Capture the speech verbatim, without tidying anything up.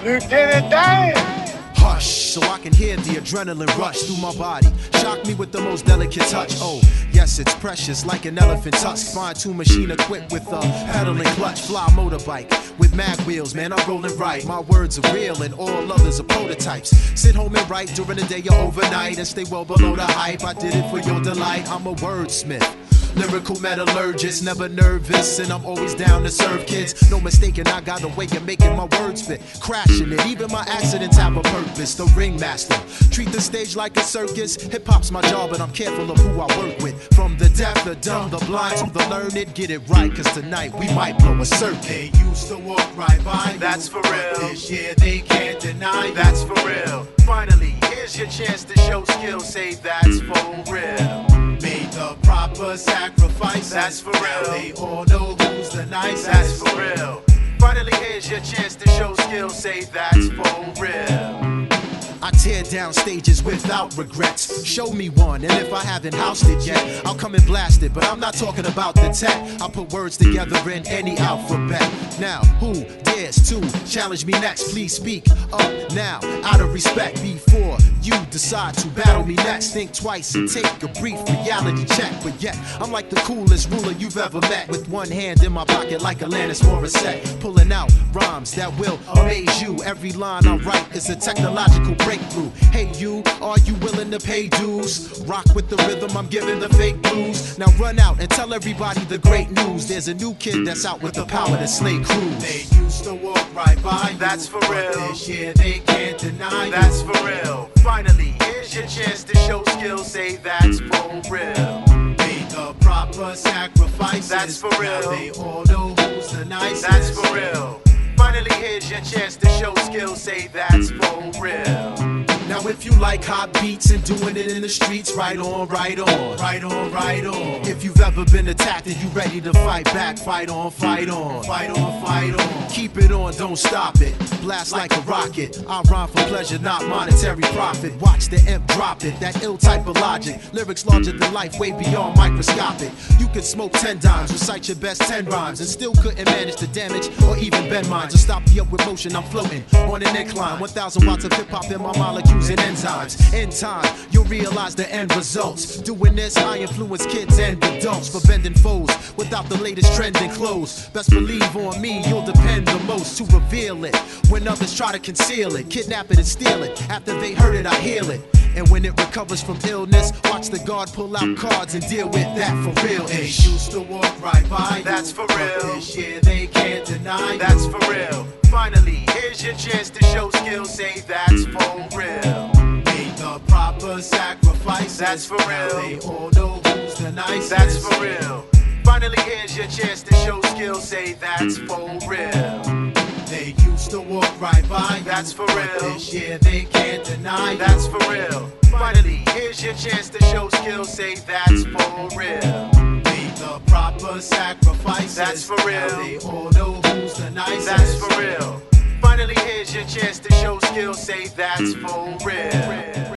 Lieutenant Dan! Hush, so I can hear the adrenaline rush through my body. Shock me with the most delicate touch. Oh, yes, it's precious, like an elephant tusk. Fine-tuned machine equipped with a pedal and clutch. Fly motorbike with mag wheels, man, I'm rolling right. My words are real and all others are prototypes. Sit home and write during the day or overnight and stay well below the hype. I did it for your delight. I'm a wordsmith, lyrical metallurgist, never nervous, and I'm always down to serve kids. No mistaking, I got a way of making my words fit, crashing it. Even my accidents have a purpose. The ringmaster, treat the stage like a circus. Hip hop's my job, and I'm careful of who I work with. From the deaf, the dumb, the blind, to the learned, get it right, cause tonight we might blow a circuit. They used to walk right by, that's for real. This year they can't deny, that's for real. Finally, here's your chance to show skill, say that's for real. Made the proper sacrifice, that's for real. They all know who's the nicest, that's for real. Finally, here's your chance to show skill, say that's for real. I tear down stages without regrets. Show me one, and if I haven't housed it yet, I'll come and blast it. But I'm not talking about the tech. I'll put words together in any alphabet. Now, who dares to challenge me next? Please speak up now, out of respect. Before you decide to battle me next, think twice and take a brief reality check. But yet, I'm like the coolest ruler you've ever met, with one hand in my pocket like Alanis Morissette, pulling out rhymes that will amaze you. Every line I write is a technological breakthrough. Hey you, are you willing to pay dues? Rock with the rhythm, I'm giving the fake blues. Now run out and tell everybody the great news. There's a new kid that's out with the power to slay crews. They used to walk right by, that's for real. This year they can't deny, that's for real. Finally, here's your chance to show skill, say that's for real. Made the proper sacrifices, that's for real. Now they all know who's the nicest, that's for real. Finally, here's your chance to show skill, say that's for real. Now if you like hot beats and doing it in the streets, right on, right on, right on, right on. If you've ever been attacked and you ready to fight back, fight on, fight on, fight on, fight on. Keep it on, don't stop it. Blast like a rocket. I rhyme for pleasure, not monetary profit. Watch the imp drop it, that ill type of logic. Lyrics larger than life, way beyond microscopic. You could smoke ten dimes, recite your best ten rhymes, and still couldn't manage to damage or even bend minds or stop the upward motion. I'm floating on an incline, one thousand watts of hip hop in my molecules and enzymes. In time, you'll realize the end results. Doing this, I influence kids and adults for bending foes without the latest trend in clothes. Best believe on me, you'll depend the most to reveal it when others try to conceal it, kidnap it and steal it. After they heard it, I heal it. And when it recovers from illness, watch the guard pull out cards and deal with that for real. They used to walk right by, that's for real. This year they can't deny, that's for real. Finally, here's your chance to show skill, say that's for real. Made the proper sacrifice, that's for real. Now they all know who's the nicest, that's for real. Finally, here's your chance to show skill, say that's for real. They used to walk right by, that's for real. This year they can't deny, that's for real. Finally, here's your chance to show skill, say that's for real. Made the proper sacrifices, that's for real. Now they all know who's the nicest, that's for real. Finally, here's your chance to show skill, say that's for real.